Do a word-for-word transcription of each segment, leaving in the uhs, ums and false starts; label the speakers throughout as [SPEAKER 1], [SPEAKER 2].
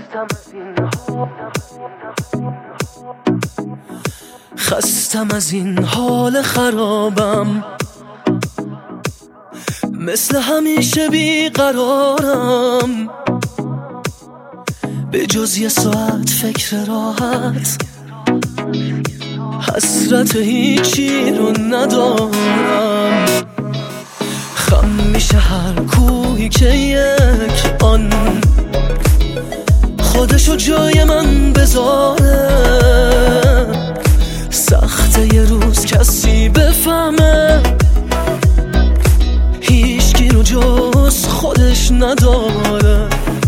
[SPEAKER 1] خستم از این حال خرابم، مثل همیشه بیقرارم، به جز یه ساعت فکر راحت، حسرت هیچی رو ندارم. خم میشه هر کوهی که یک آن خودشو جای من بذاره. سخته یه روز کسی بفهمه هیچکی رو جز خودش نداره،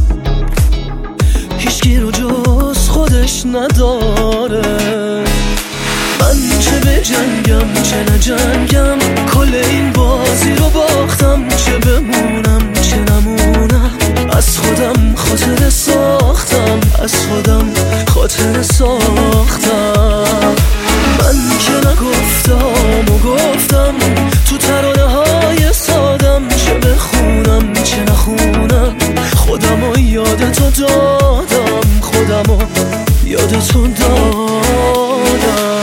[SPEAKER 1] هیچکی رو جز خودش نداره. من چه به جنگم چه نجنگم، کل این بازی رو باختم. چه بمونم چه نمونم، از خودم خاطره ساختم، از خودم خاطره ساختم. من که نگفتم و گفتم تو ترانه های سادم، چه بخونم چه نخونم، خودم و یاد تو دادم، خودم و یاد تو دادم.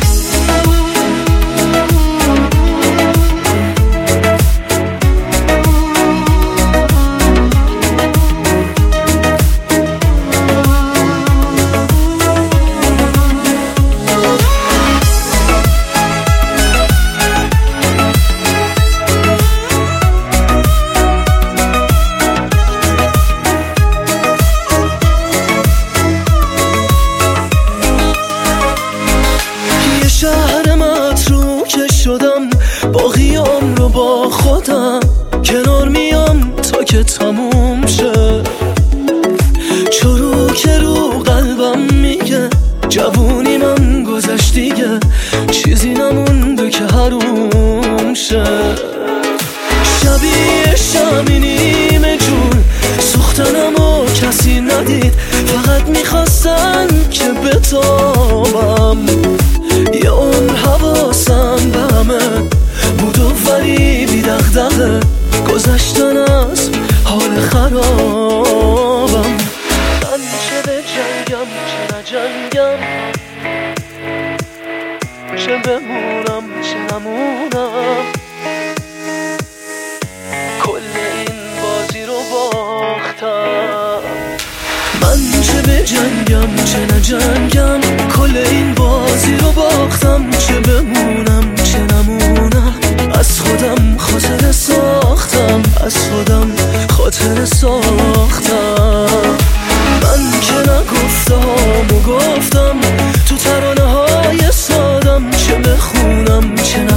[SPEAKER 1] شهر متروکه شدم، باقیام رو با خودم کنار میام تا که تموم شه. چروک رو قلبم میگه جوونی من گذشت دیگه، چیزی نمونده که حروم شه. شبیه شمی نیمه جون سوختنم و کسی ندید، فقط میخواستن که بتابم. یه اون حواسم به همه بود و ولی بی دغدغه، گذشتن از حال خرابم. من چه به جنگم چه نجنگم، چه بمونم چه نمونم، کل این بازی رو باختم. من چه به جنگم چه نجنگم، کل این بازی رو باختم. چه بمونم چه نمونم، از خودم خاطره ساختم، از خودم خاطره ساختم. من که نگفتم و گفتم تو ترانه های سادم، چه بخونم چه